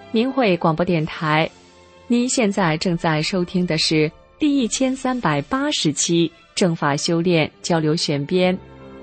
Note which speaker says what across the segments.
Speaker 1: 明慧广播电台，您现在正在收听的是第1380期正法修炼交流选编。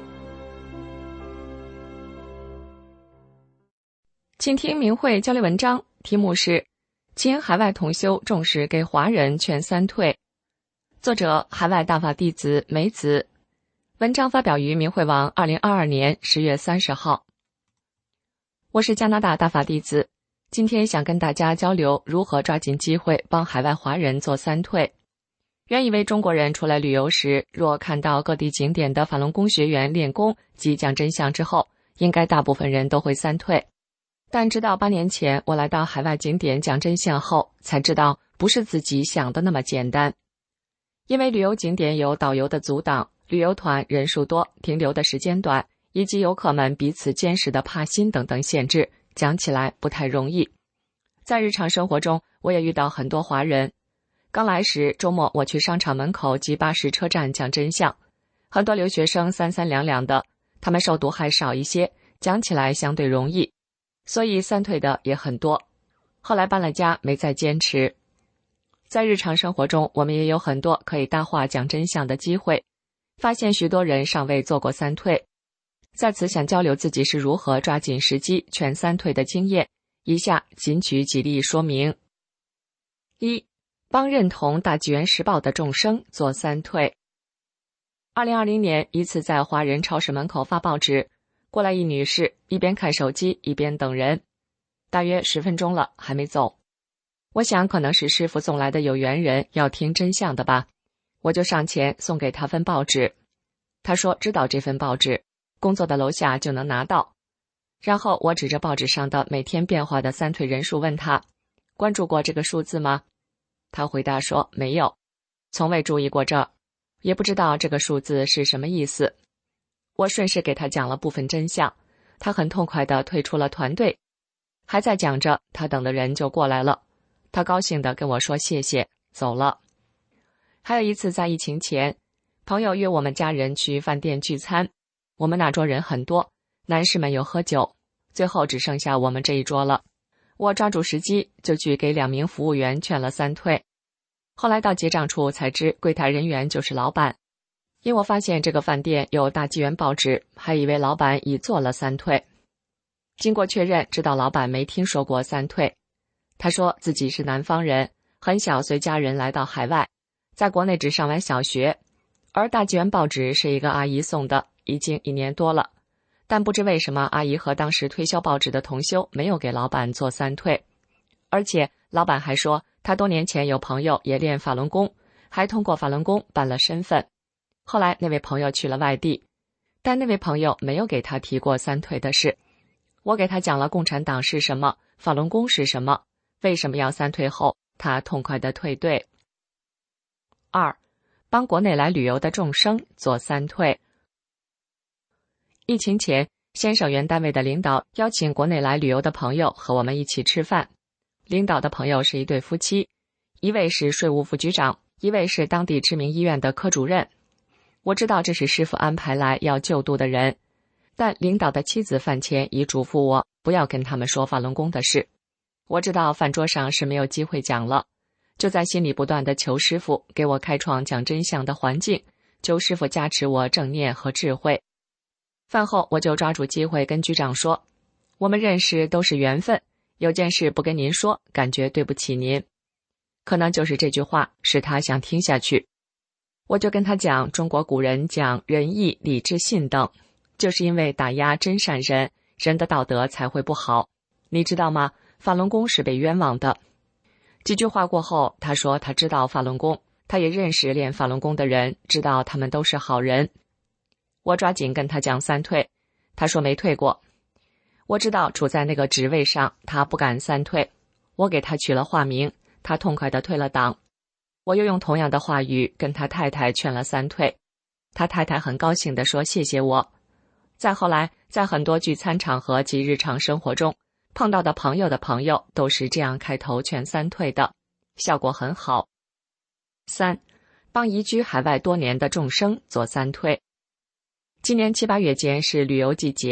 Speaker 1: 请听明慧交流文章，题目是请海外同修重视给华人劝三退，作者海外大法弟子梅子，文章发表于明慧网2022年10月30号。我是加拿大大法弟子，今天想跟大家交流如何抓紧机会帮海外华人做三退。原以为中国人出来旅游时，若看到各地景点的法轮功学员练功及讲真相之后，应该大部分人都会三退。但直到8年前我来到海外景点讲真相后，才知道不是自己想的那么简单。因为旅游景点有导游的阻挡，旅游团人数多，停留的时间短，以及游客们彼此监视的怕心等等限制，讲起来不太容易。在日常生活中，我也遇到很多华人。刚来时，周末我去商场门口及巴士车站讲真相，很多留学生三三两两的，他们受毒害少一些，讲起来相对容易，所以三退的也很多。后来搬了家，没再坚持。在日常生活中，我们也有很多可以搭话讲真相的机会，发现许多人尚未做过三退。在此想交流自己是如何抓紧时机劝三退的经验，以下仅举几例说明。1. 帮认同大纪元时报的众生做三退。2020年一次在华人超市门口发报纸，过来一女士，一边看手机一边等人，大约10分钟了还没走。我想可能是师父送来的有缘人要听真相的吧，我就上前送给他份报纸。他说知道这份报纸，工作的楼下就能拿到。然后我指着报纸上的每天变化的三退人数问他，关注过这个数字吗？他回答说没有，从未注意过这儿，也不知道这个数字是什么意思。我顺势给他讲了部分真相，他很痛快地退出了团队。还在讲着，他等的人就过来了，他高兴地跟我说谢谢，走了。还有一次在疫情前，朋友约我们家人去饭店聚餐，我们那桌人很多，男士们有喝酒，最后只剩下我们这一桌了。我抓住时机就去给2名服务员劝了三退。后来到结账处才知柜台人员就是老板，因我发现这个饭店有大纪元报纸，还以为老板已做了三退。经过确认，知道老板没听说过三退。他说自己是南方人，很小随家人来到海外，在国内只上完小学，而大纪元报纸是一个阿姨送的，已经1年多了。但不知为什么，阿姨和当时推销报纸的同修没有给老板做三退。而且老板还说，他多年前有朋友也练法轮功，还通过法轮功办了身份。后来那位朋友去了外地，但那位朋友没有给他提过三退的事。我给他讲了共产党是什么，法轮功是什么，为什么要三退后，他痛快地退队。2. 帮国内来旅游的众生做三退。疫情前，先生原单位的领导邀请国内来旅游的朋友和我们一起吃饭。领导的朋友是一对夫妻，一位是税务副局长，一位是当地知名医院的科主任。我知道这是师父安排来要救度的人，但领导的妻子饭前已嘱咐我不要跟他们说法轮功的事。我知道饭桌上是没有机会讲了，就在心里不断地求师父给我开创讲真相的环境，求师父加持我正念和智慧。饭后我就抓住机会跟局长说，我们认识都是缘分，有件事不跟您说，感觉对不起您。可能就是这句话使他想听下去。我就跟他讲，中国古人讲仁义礼智信等，就是因为打压真善人，人的道德才会不好。你知道吗？法轮功是被冤枉的。几句话过后，他说他知道法轮功，他也认识练法轮功的人，知道他们都是好人。我抓紧跟他讲三退，他说没退过。我知道处在那个职位上，他不敢三退。我给他取了化名，他痛快地退了党。我又用同样的话语跟他太太劝了三退，他太太很高兴地说谢谢我。再后来，在很多聚餐场合及日常生活中，碰到的朋友的朋友都是这样开头劝三退的，效果很好。3. 帮移居海外多年的众生做三退。今年7、8月间是旅游季节，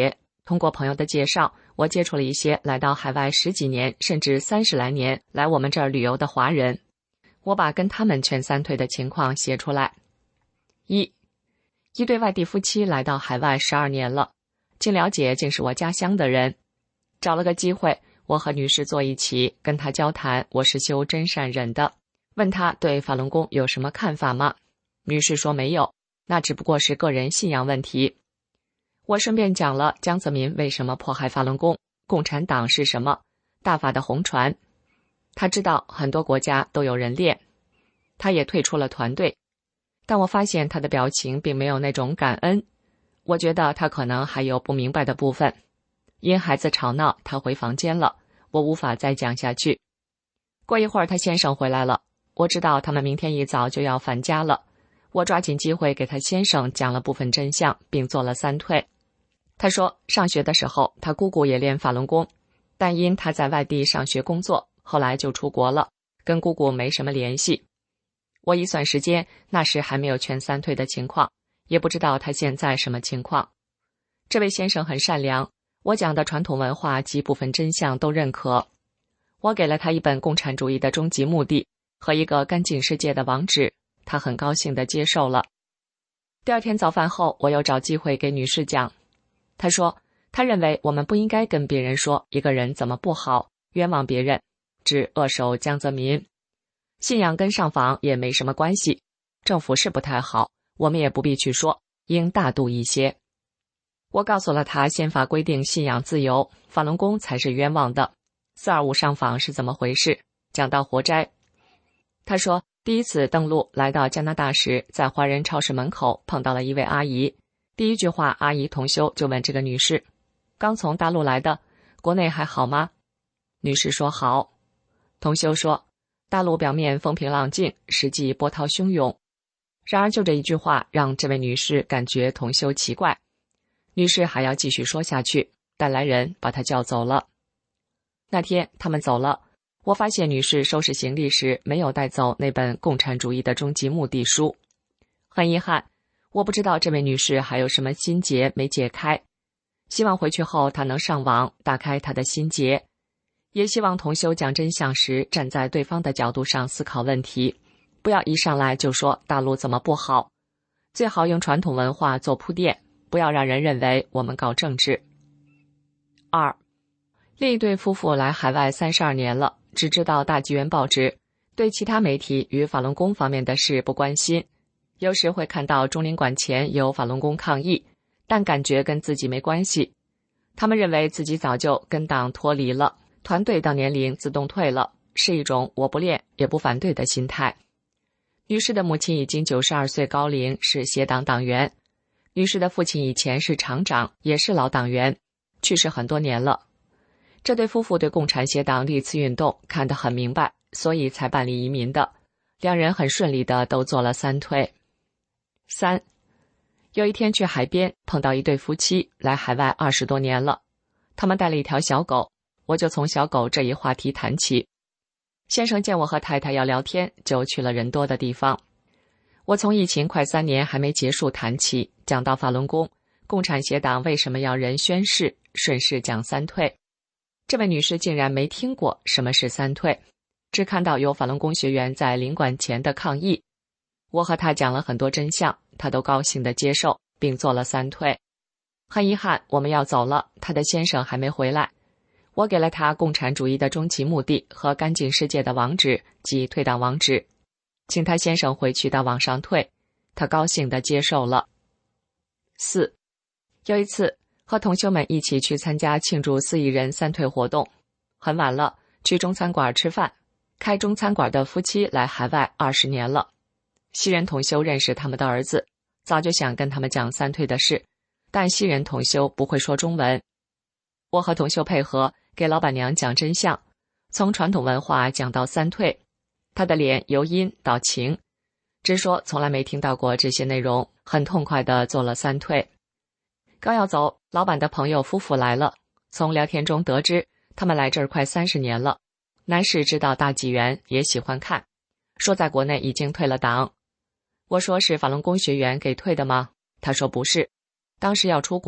Speaker 1: 通过朋友的介绍，我接触了一些来到海外10几年甚至30来年来我们这儿旅游的华人。我把跟他们劝三退的情况写出来。一对外地夫妻来到海外12年了，经了解竟是我家乡的人。找了个机会，我和女士坐一起，跟她交谈我是修真善忍的，问她对法轮功有什么看法吗？女士说没有，那只不过是个人信仰问题。我顺便讲了江泽民为什么迫害法轮功，共产党是什么，大法的红船。他知道很多国家都有人练，他也退出了团队，但我发现他的表情并没有那种感恩。我觉得他可能还有不明白的部分。因孩子吵闹，他回房间了，我无法再讲下去。过一会儿他先生回来了，我知道他们明天一早就要返家了，我抓紧机会给他先生讲了部分真相，并做了三退。他说上学的时候他姑姑也练法轮功，但因他在外地上学工作，后来就出国了，跟姑姑没什么联系。我一算时间，那时还没有劝三退的情况，也不知道他现在什么情况。这位先生很善良，我讲的传统文化及部分真相都认可。我给了他一本《共产主义的终极目的》和一个干净世界的网址，他很高兴地接受了。第二天早饭后，我又找机会给女士讲。他说他认为我们不应该跟别人说一个人怎么不好，冤枉别人，指扼守江泽民。信仰跟上访也没什么关系，政府是不太好，我们也不必去说，应大度一些。我告诉了他宪法规定信仰自由，法轮功才是冤枉的。425上访是怎么回事，讲到活摘。他说第一次登陆来到加拿大时，在华人超市门口碰到了一位阿姨，第一句话阿姨同修就问这个女士，刚从大陆来的，国内还好吗？女士说好。同修说大陆表面风平浪静，实际波涛汹涌。然而就这一句话让这位女士感觉同修奇怪。女士还要继续说下去，但来人把她叫走了。那天他们走了，我发现女士收拾行李时没有带走那本《共产主义的终极目的》书。很遗憾，我不知道这位女士还有什么心结没解开。希望回去后她能上网打开她的心结，也希望同修讲真相时站在对方的角度上思考问题，不要一上来就说大陆怎么不好，最好用传统文化做铺垫，不要让人认为我们搞政治。2. 另一对夫妇来海外32年了，只知道大纪元报纸，对其他媒体与法轮功方面的事不关心。有时会看到中领馆前有法轮功抗议，但感觉跟自己没关系。他们认为自己早就跟党脱离了，团队到年龄自动退了，是一种我不练也不反对的心态。女士的母亲已经92岁高龄，是协党党员。女士的父亲以前是厂长，也是老党员，去世很多年了。这对夫妇对共产协党历次运动看得很明白，所以才办理移民的。两人很顺利的都做了三退。3. 有一天去海边碰到一对夫妻，来海外20多年了，他们带了一条小狗，我就从小狗这一话题谈起。先生见我和太太要聊天，就去了人多的地方。我从疫情快3年还没结束谈起，讲到法轮功，共产协党为什么要人宣誓，顺势讲三退。这位女士竟然没听过什么是三退，只看到有法轮功学员在领馆前的抗议。我和她讲了很多真相，她都高兴地接受，并做了三退。很遗憾，我们要走了，她的先生还没回来。我给了她共产主义的终极目的和干净世界的网址及退党网址，请她先生回去到网上退，她高兴地接受了。4. 有一次和同修们一起去参加庆祝4亿人三退活动，很晚了，去中餐馆吃饭。开中餐馆的夫妻来海外20年了，西人同修认识他们的儿子，早就想跟他们讲三退的事，但西人同修不会说中文。我和同修配合，给老板娘讲真相，从传统文化讲到三退，他的脸由阴到晴，直说从来没听到过这些内容，很痛快地做了三退。刚要走，老板的朋友夫妇来了，从聊天中得知他们来这儿快30年了。男士知道大纪元，也喜欢看，说在国内已经退了党。我说是法轮功学员给退的吗？他说不是，当时要出国，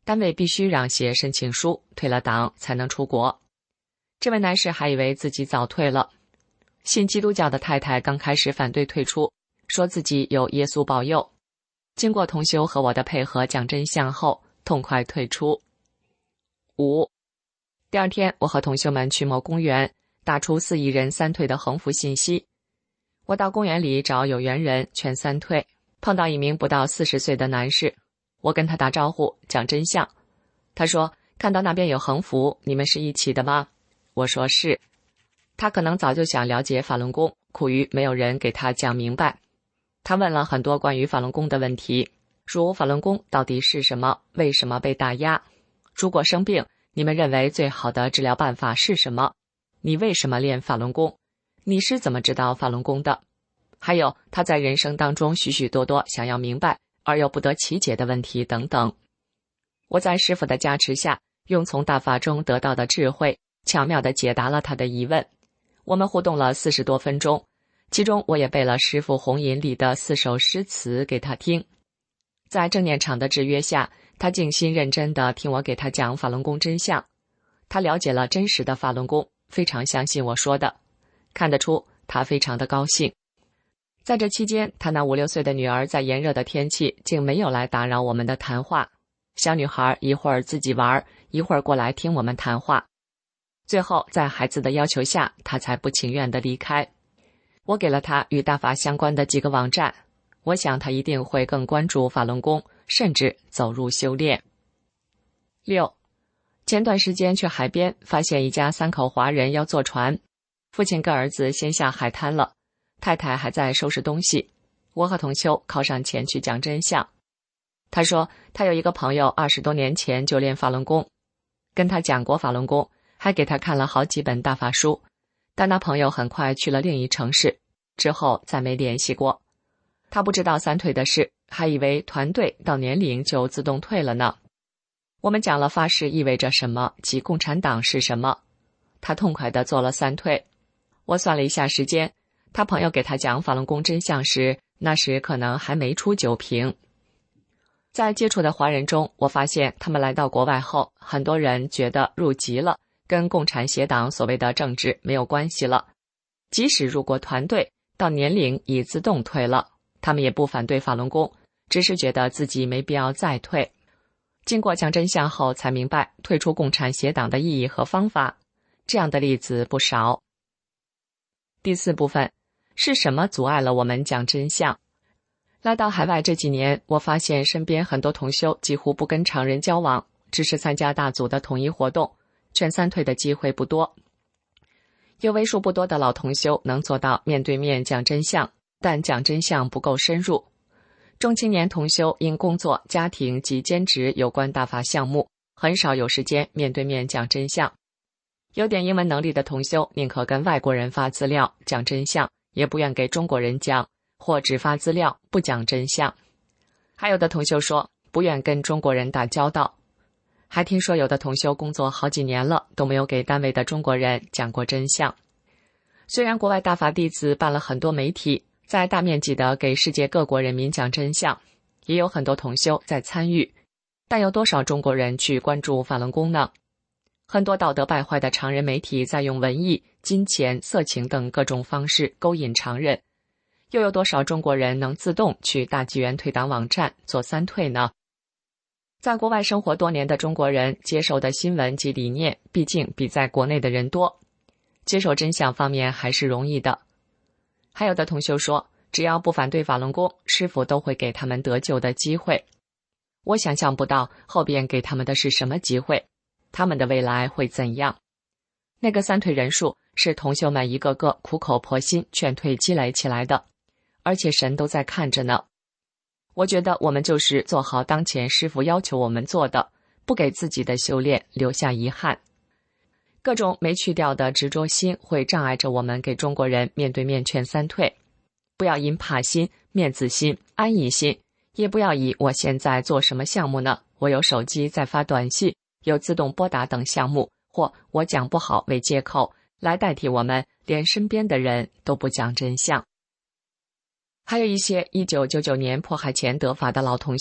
Speaker 1: 单位必须让写申请书，退了党才能出国。这位男士还以为自己早退了。信基督教的太太刚开始反对退出，说自己有耶稣保佑。经过同修和我的配合讲真相后，痛快退出。5. 第二天，我和同修们去某公园，打出4亿人三退的横幅信息。我到公园里找有缘人劝三退，碰到一名不到40岁的男士，我跟他打招呼，讲真相。他说，看到那边有横幅，你们是一起的吗？我说是。他可能早就想了解法轮功，苦于没有人给他讲明白。他问了很多关于法轮功的问题，如法轮功到底是什么，为什么被打压，如果生病，你们认为最好的治疗办法是什么？你为什么练法轮功？你是怎么知道法轮功的？还有他在人生当中许许多多想要明白而又不得其解的问题等等。我在师父的加持下，用从大法中得到的智慧，巧妙地解答了他的疑问。我们互动了40多分钟，其中我也背了师父弘引里的4首诗词给他听。在正念场的制约下，他静心认真地听我给他讲法轮功真相。他了解了真实的法轮功，非常相信我说的，看得出他非常的高兴。在这期间，他那5、6岁的女儿在炎热的天气竟没有来打扰我们的谈话。小女孩一会儿自己玩，一会儿过来听我们谈话。最后在孩子的要求下，他才不情愿地离开。我给了他与大法相关的几个网站，我想他一定会更关注法轮功，甚至走入修炼。6. 前段时间去海边，发现一家3口华人要坐船，父亲跟儿子先下海滩了，太太还在收拾东西。我和同修靠上前去讲真相。他说他有一个朋友20多年前就练法轮功，跟他讲过法轮功，还给他看了好几本大法书，但那朋友很快去了另一城市，之后再没联系过。他不知道三退的事，还以为团队到年龄就自动退了呢。我们讲了发誓意味着什么，及共产党是什么。他痛快地做了三退。我算了一下时间，他朋友给他讲法轮功真相时，那时可能还没出9瓶。在接触的华人中，我发现他们来到国外后，很多人觉得入籍了，跟共产协党所谓的政治没有关系了。即使入过团队，到年龄已自动退了，他们也不反对法轮功，只是觉得自己没必要再退。经过讲真相后，才明白退出共产协党的意义和方法。这样的例子不少。第4部分，是什么阻碍了我们讲真相？来到海外这几年，我发现身边很多同修几乎不跟常人交往，只是参加大组的统一活动，劝三退的机会不多。有为数不多的老同修能做到面对面讲真相，但讲真相不够深入。中青年同修因工作、家庭及兼职有关大法项目，很少有时间面对面讲真相。有点英文能力的同修宁可跟外国人发资料讲真相，也不愿给中国人讲，或只发资料不讲真相。还有的同修说不愿跟中国人打交道。还听说有的同修工作好几年了，都没有给单位的中国人讲过真相。虽然国外大法弟子办了很多媒体，在大面积的给世界各国人民讲真相，也有很多同修在参与，但有多少中国人去关注法轮功呢？很多道德败坏的常人媒体在用文艺、金钱、色情等各种方式勾引常人，又有多少中国人能自动去大纪元退党网站做三退呢？在国外生活多年的中国人接受的新闻及理念毕竟比在国内的人多，接受真相方面还是容易的。还有的同修说，只要不反对法轮功，师父都会给他们得救的机会。我想象不到后边给他们的是什么机会，他们的未来会怎样。那个三退人数是同修们一个个苦口婆心劝退积累起来的，而且神都在看着呢。我觉得我们就是做好当前师父要求我们做的，不给自己的修炼留下遗憾。各种没去掉的执着心会障碍着我们给中国人面对面劝三退。不要因怕心、面子心、安逸心，也不要以我现在做什么项目呢，我有手机在发短信，有自动拨打等项目，或我讲不好为借口来代替我们连身边的人都不讲真相。还有一些1999年迫害前得法的老同修，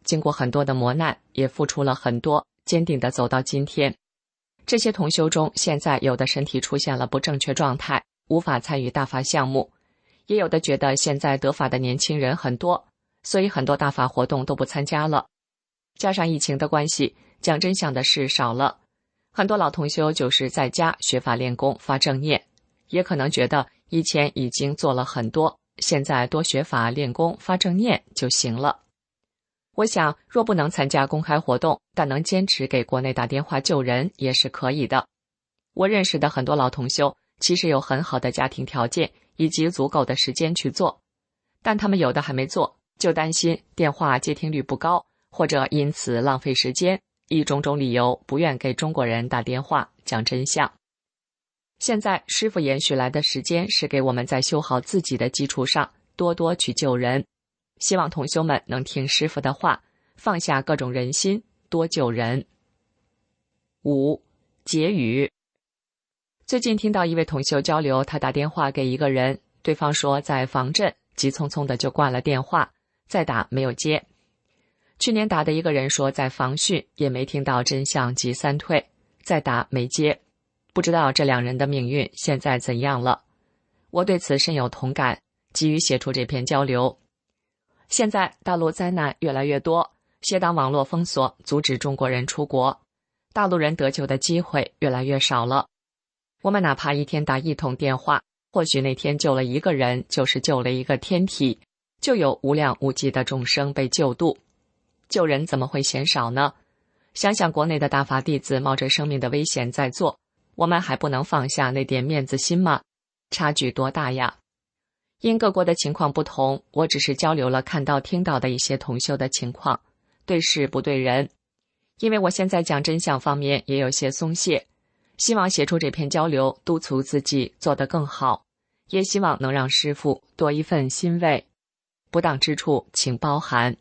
Speaker 1: 经过很多的磨难，也付出了很多，坚定地走到今天。这些同修中，现在有的身体出现了不正确状态，无法参与大法项目，也有的觉得现在得法的年轻人很多，所以很多大法活动都不参加了。加上疫情的关系，讲真相的事少了，很多老同修就是在家学法练功发正念，也可能觉得以前已经做了很多，现在多学法练功发正念就行了。我想若不能参加公开活动，但能坚持给国内打电话救人也是可以的。我认识的很多老同修其实有很好的家庭条件以及足够的时间去做，但他们有的还没做，就担心电话接听率不高，或者因此浪费时间，以种种理由不愿给中国人打电话讲真相。现在师父延续来的时间是给我们在修好自己的基础上多多去救人，希望同修们能听师父的话，放下各种人心，多救人。5. 结语。最近听到一位同修交流，他打电话给一个人，对方说在防震，急匆匆的就挂了电话，再打没有接。去年打的一个人说在防汛，也没听到真相即三退，再打没接。不知道这两人的命运现在怎样了。我对此深有同感，急于写出这篇交流。现在大陆灾难越来越多，邪党网络封锁，阻止中国人出国，大陆人得救的机会越来越少了。我们哪怕一天打一通电话，或许那天救了一个人，就是救了一个天体，就有无量无际的众生被救度。救人怎么会嫌少呢？想想国内的大法弟子冒着生命的危险在做，我们还不能放下那点面子心吗？差距多大呀！因各国的情况不同，我只是交流了看到听到的一些同修的情况，对事不对人。因为我现在讲真相方面也有些松懈，希望写出这篇交流，督促自己做得更好，也希望能让师父多一份欣慰。不当之处请包涵。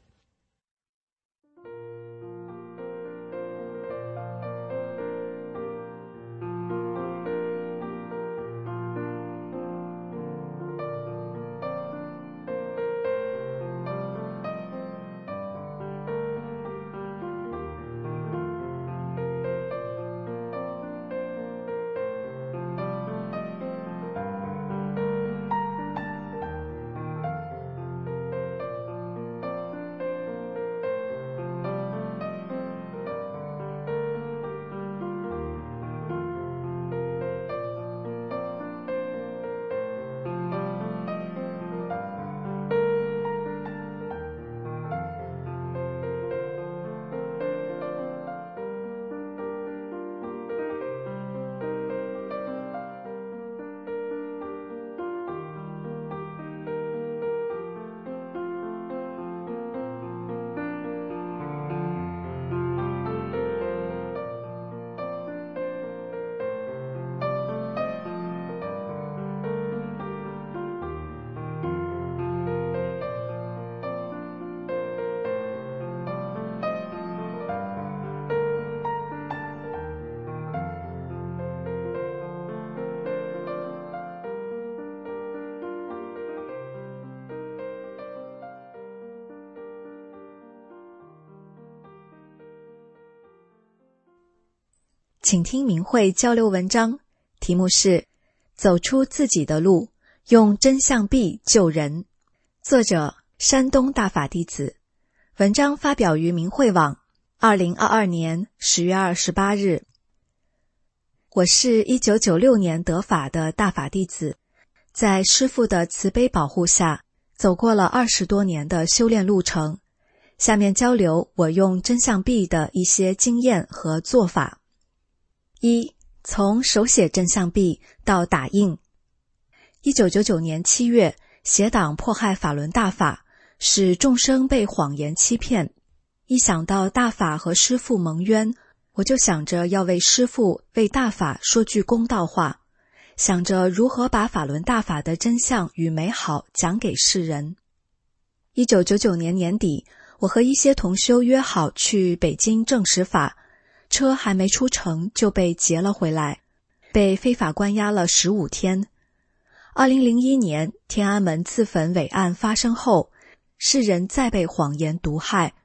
Speaker 2: 请听明慧交流文章，题目是走出自己的路，用真相币救人。作者山东大法弟子，文章发表于明慧网2022年10月28日。我是1996年得法的大法弟子，在师父的慈悲保护下，走过了20多年的修炼路程。下面交流我用真相币的一些经验和做法。1. 从手写真相币到打印。1999年7月，邪党迫害法轮大法，使众生被谎言欺骗。一想到大法和师父蒙冤，我就想着要为师父、为大法说句公道话，想着如何把法轮大法的真相与美好讲给世人。1999年年底，我和一些同修约好去北京证实法，车还没出城就被劫了回来，被非法关押了15天。2001年天安门自焚伪案发生后，世人再被谎言毒害，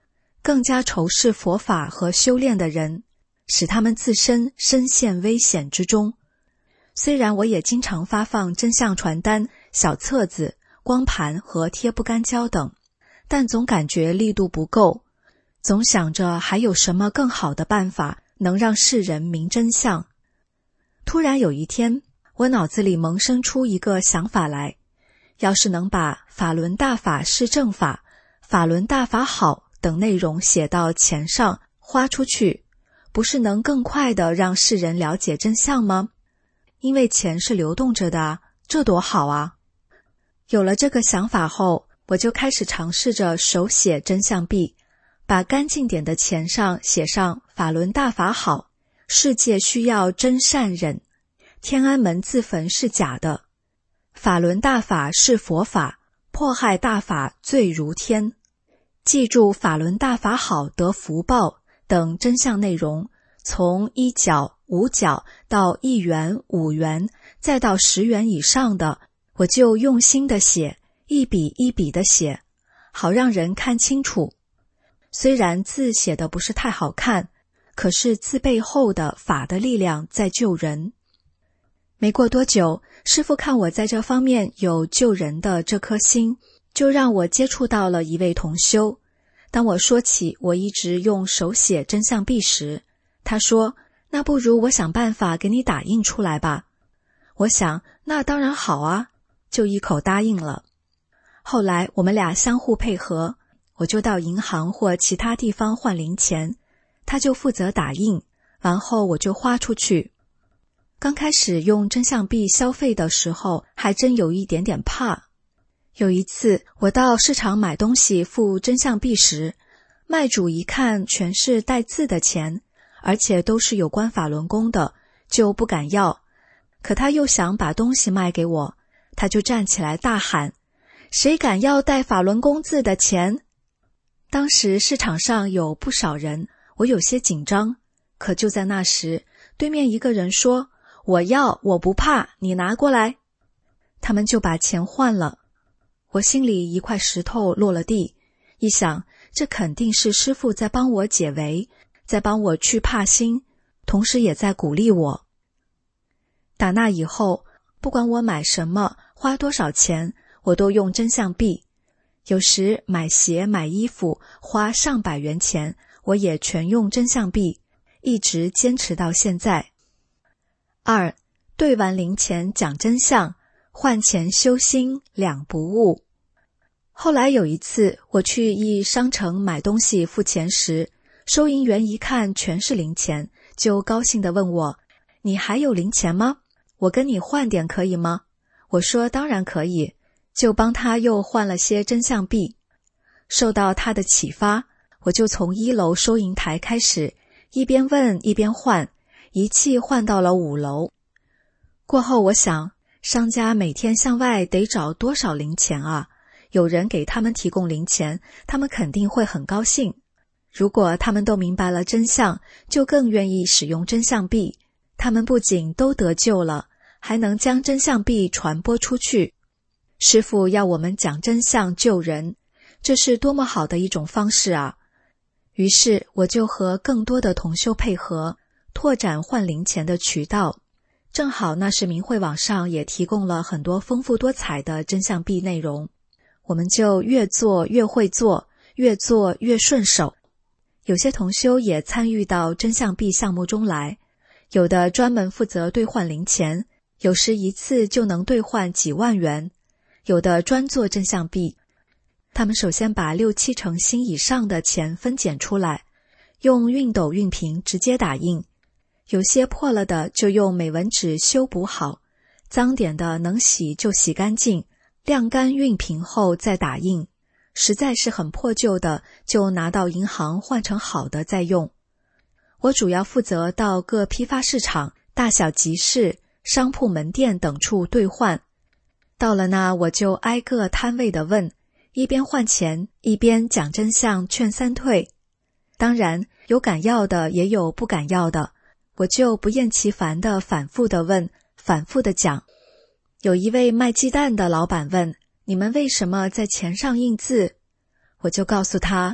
Speaker 2: 更加仇视佛法和修炼的人，使他们自身深陷危险之中。虽然我也经常发放真相传单、小册子、光盘和贴不干胶等，但总感觉力度不够，总想着还有什么更好的办法能让世人明真相。突然有一天，我脑子里萌生出一个想法来，要是能把法轮大法是正法、法轮大法好等内容写到钱上花出去，不是能更快地让世人了解真相吗？因为钱是流动着的啊，这多好啊！有了这个想法后，我就开始尝试着手写真相币，把干净点的钱上写上法轮大法好，世界需要真善忍，天安门自焚是假的，法轮大法是佛法，迫害大法罪如天，记住法轮大法好得福报等真相内容，从1角、5角到1元、5元，再到10元以上的，我就用心地写，一笔一笔地写，好让人看清楚。虽然字写得不是太好看，可是字背后的法的力量在救人。没过多久，师父看我在这方面有救人的这颗心，就让我接触到了一位同修。当我说起我一直用手写真相币时，他说，那不如我想办法给你打印出来吧。我想，那当然好啊，就一口答应了。后来我们俩相互配合，我就到银行或其他地方换零钱，他就负责打印，完后我就花出去。刚开始用真相币消费的时候，还真有一点点怕。有一次我到市场买东西付真相币时，卖主一看全是带字的钱，而且都是有关法轮功的，就不敢要。可他又想把东西卖给我，他就站起来大喊，谁敢要带法轮功字的钱？当时市场上有不少人，我有些紧张，可就在那时，对面一个人说，我要，我不怕，你拿过来。他们就把钱换了。我心里一块石头落了地，一想，这肯定是师父在帮我解围，在帮我去怕心，同时也在鼓励我。打那以后，不管我买什么，花多少钱，我都用真相币。有时买鞋买衣服花上百元钱，我也全用真相币，一直坚持到现在。2. 兑完零钱讲真相，换钱修心两不误。后来有一次，我去一商城买东西付钱时，收银员一看全是零钱，就高兴地问我，你还有零钱吗？我跟你换点可以吗？我说当然可以，就帮他又换了些真相币。受到他的启发，我就从1楼收银台开始，一边问一边换，一气换到了5楼。过后我想，商家每天向外得找多少零钱啊？有人给他们提供零钱，他们肯定会很高兴。如果他们都明白了真相，就更愿意使用真相币。他们不仅都得救了，还能将真相币传播出去。师父要我们讲真相救人，这是多么好的一种方式啊！于是我就和更多的同修配合，拓展换零钱的渠道。正好那时明慧网上也提供了很多丰富多彩的真相币内容，我们就越做越会做，越做越顺手。有些同修也参与到真相币项目中来，有的专门负责兑换零钱，有时一次就能兑换几万元，有的专做真相币。他们首先把6-7成新以上的钱分拣出来，用熨斗熨平直接打印，有些破了的就用美纹纸修补好，脏点的能洗就洗干净，晾干熨平后再打印，实在是很破旧的就拿到银行换成好的再用。我主要负责到各批发市场、大小集市、商铺门店等处兑换。到了那我就挨个摊位的问，一边换钱一边讲真相劝3退。当然有敢要的也有不敢要的，我就不厌其烦地反复地问，反复地讲。有一位卖鸡蛋的老板问，你们为什么在钱上印字？我就告诉他，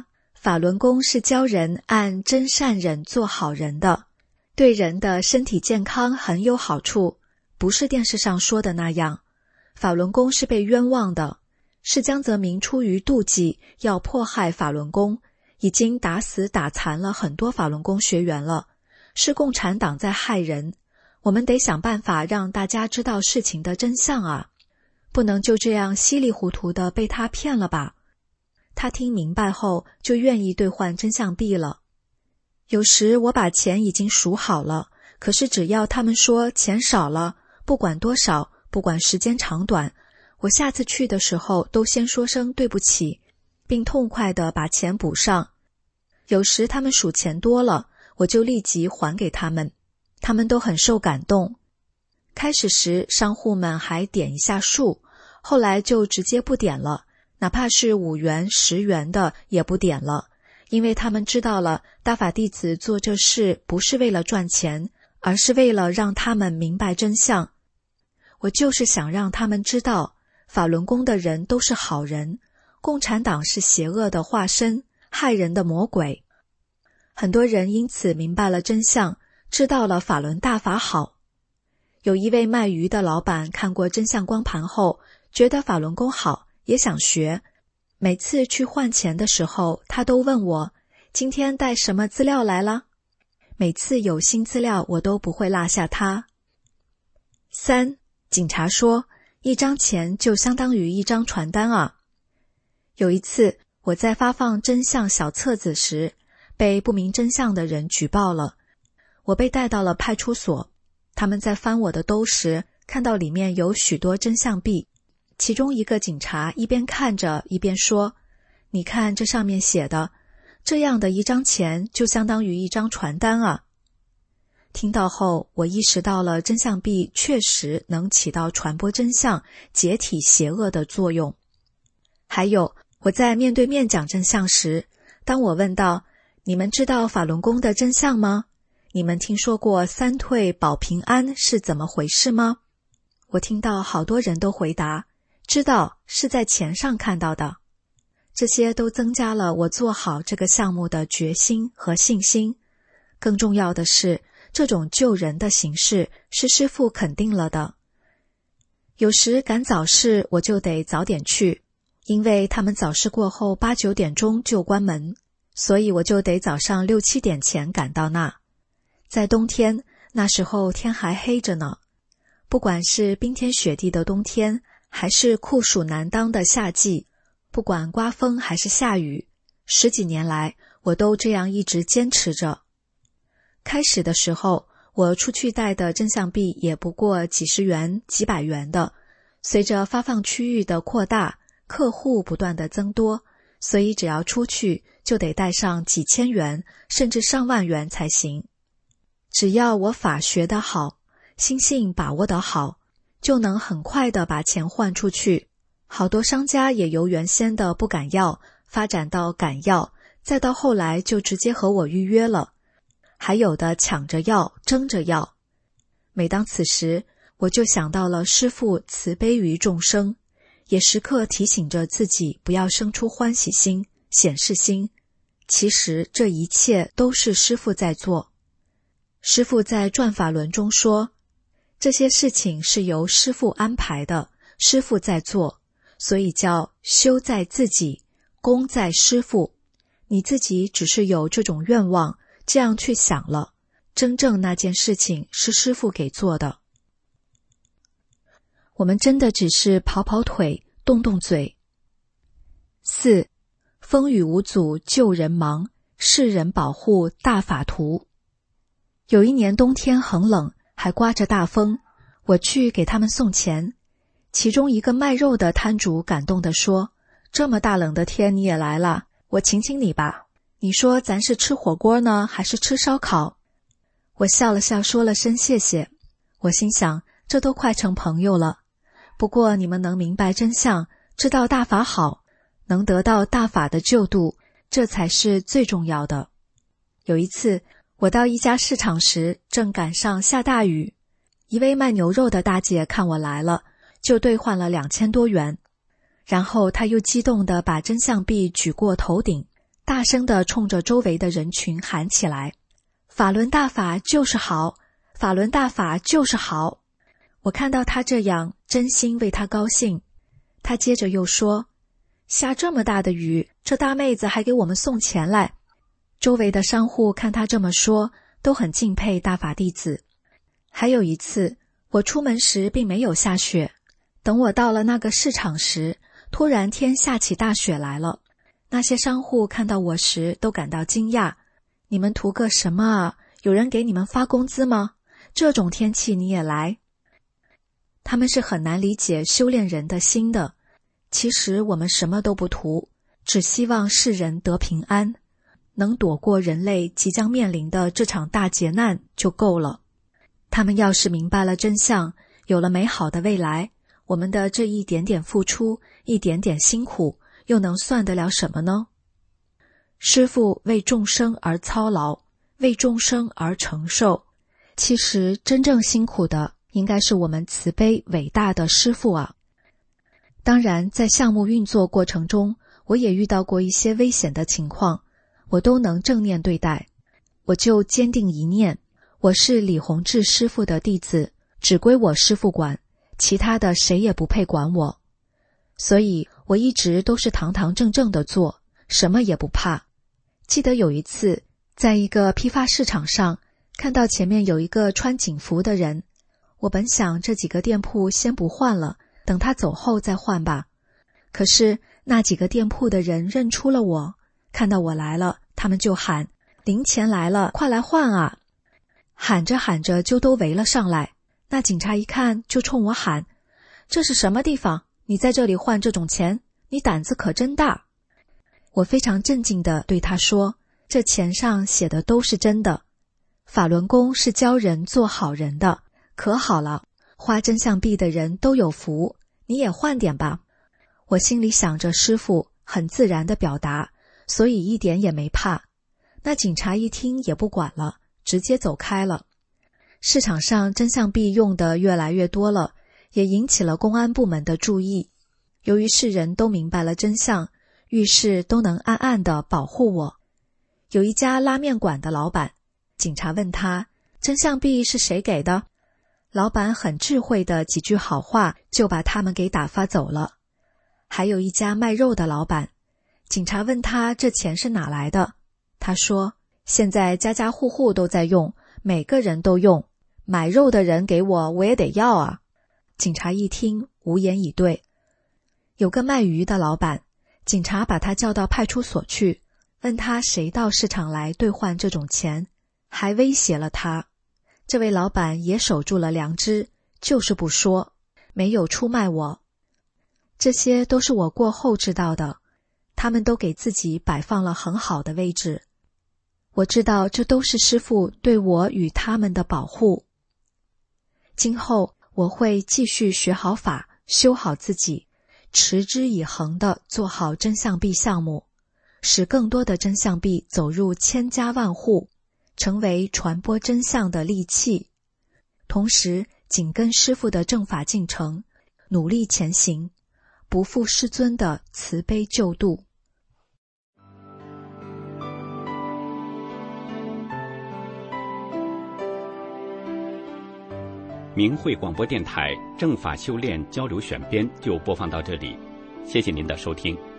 Speaker 2: 法轮功是教人按真善忍做好人的，对人的身体健康很有好处，不是电视上说的那样。法轮功是被冤枉的，是江泽民出于妒忌要迫害法轮功，已经打死打残了很多法轮功学员了，是共产党在害人。我们得想办法让大家知道事情的真相啊，不能就这样稀里糊涂地被他骗了吧。他听明白后就愿意兑换真相币了。有时我把钱已经数好了，可是只要他们说钱少了，不管多少，不管时间长短，我下次去的时候都先说声对不起，并痛快地把钱补上。有时他们数钱多了，我就立即还给他们，他们都很受感动。开始时商户们还点一下数，后来就直接不点了，哪怕是5元10元的也不点了，因为他们知道了大法弟子做这事不是为了赚钱，而是为了让他们明白真相。我就是想让他们知道，法轮功的人都是好人，共产党是邪恶的化身，害人的魔鬼。很多人因此明白了真相，知道了法轮大法好。有一位卖鱼的老板看过真相光盘后，觉得法轮功好，也想学。每次去换钱的时候，他都问我今天带什么资料来了。每次有新资料，我都不会落下他。3. 警察说1张钱就相当于1张传单啊。有一次我在发放真相小册子时，被不明真相的人举报了。我被带到了派出所，他们在翻我的兜时，看到里面有许多真相币。其中一个警察一边看着一边说，你看这上面写的，这样的1张钱就相当于1张传单啊。听到后，我意识到了真相币确实能起到传播真相、解体邪恶的作用。还有，我在面对面讲真相时，当我问到，你们知道法轮功的真相吗？你们听说过3退保平安是怎么回事吗？我听到好多人都回答，知道，是在钱上看到的。这些都增加了我做好这个项目的决心和信心。更重要的是，这种救人的形式是师父肯定了的。有时赶早市我就得早点去，因为他们早市过后8、9点钟就关门，所以我就得早上6、7点前赶到那。在冬天，那时候天还黑着呢。不管是冰天雪地的冬天，还是酷暑难当的夏季，不管刮风还是下雨，10几年来我都这样一直坚持着。开始的时候，我出去带的真相币也不过几十元、几百元的，随着发放区域的扩大，客户不断的增多，所以只要出去就得带上几千元，甚至上万元才行。只要我法学得好，心性把握得好，就能很快地把钱换出去。好多商家也由原先的不敢要，发展到敢要，再到后来就直接和我预约了。还有的抢着要，争着要。每当此时，我就想到了师父慈悲于众生，也时刻提醒着自己不要生出欢喜心、显示心。其实这一切都是师父在做。师父在转法轮中说，这些事情是由师父安排的，师父在做，所以叫修在自己，功在师父。你自己只是有这种愿望，这样去想了，真正那件事情是师父给做的。我们真的只是跑跑腿，动动嘴。4. 风雨无阻救人忙，世人保护大法图。有一年冬天很冷，还刮着大风，我去给他们送钱。其中一个卖肉的摊主感动地说，这么大冷的天你也来了，我请请你吧。你说咱是吃火锅呢，还是吃烧烤？我笑了笑说了声谢谢。我心想，这都快成朋友了。不过你们能明白真相，知道大法好，能得到大法的救度，这才是最重要的。有一次我到一家市场时，正赶上下大雨，一位卖牛肉的大姐看我来了，就兑换了2000多元。然后她又激动地把真相币举过头顶， 大声地冲着周围的人群喊起来：法轮大法就是好，法轮大法就是好。我看到他这样，真心为他高兴。他接着又说：下这么大的雨，这大妹子还给我们送钱来。周围的商户看他这么说，都很敬佩大法弟子。还有一次，我出门时并没有下雪，等我到了那个市场时，突然天下起大雪来了。那些商户看到我时都感到惊讶，你们图个什么啊？有人给你们发工资吗？这种天气你也来？他们是很难理解修炼人的心的。其实我们什么都不图，只希望世人得平安，能躲过人类即将面临的这场大劫难就够了。他们要是明白了真相，有了美好的未来，我们的这一点点付出，一点点辛苦，又能算得了什么呢？师父为众生而操劳，为众生而承受，其实真正辛苦的应该是我们慈悲伟大的师父啊。当然，在项目运作过程中，我也遇到过一些危险的情况，我都能正念对待。我就坚定一念，我是李洪志师父的弟子，只归我师父管，其他的谁也不配管我。所以我一直都是堂堂正正的做，什么也不怕。记得有一次，在一个批发市场上，看到前面有一个穿警服的人，我本想这几个店铺先不换了，等他走后再换吧。可是那几个店铺的人认出了我，看到我来了，他们就喊：零钱来了，快来换啊！喊着喊着就都围了上来。那警察一看就冲我喊：这是什么地方？你在这里换这种钱，你胆子可真大。我非常镇静地对他说，这钱上写的都是真的，法轮功是教人做好人的，可好了，花真相币的人都有福，你也换点吧。我心里想着师父很自然地表达，所以一点也没怕。那警察一听也不管了，直接走开了。市场上真相币用的越来越多了，也引起了公安部门的注意。由于世人都明白了真相，遇事都能暗暗地保护我。有一家拉面馆的老板，警察问他真相币是谁给的，老板很智慧的几句好话就把他们给打发走了。还有一家卖肉的老板，警察问他这钱是哪来的，他说现在家家户户都在用，每个人都用，买肉的人给我也得要啊。警察一听无言以对。有个卖鱼的老板，警察把他叫到派出所去，问他谁到市场来兑换这种钱，还威胁了他。这位老板也守住了良知，就是不说，没有出卖我。这些都是我过后知道的，他们都给自己摆放了很好的位置。我知道这都是师父对我与他们的保护。今后我会继续学好法，修好自己，持之以恒地做好真相币项目，使更多的真相币走入千家万户，成为传播真相的利器。同时紧跟师父的正法进程，努力前行，不负师尊的慈悲救度。
Speaker 3: 明慧广播电台正法修炼交流选编就播放到这里，谢谢您的收听。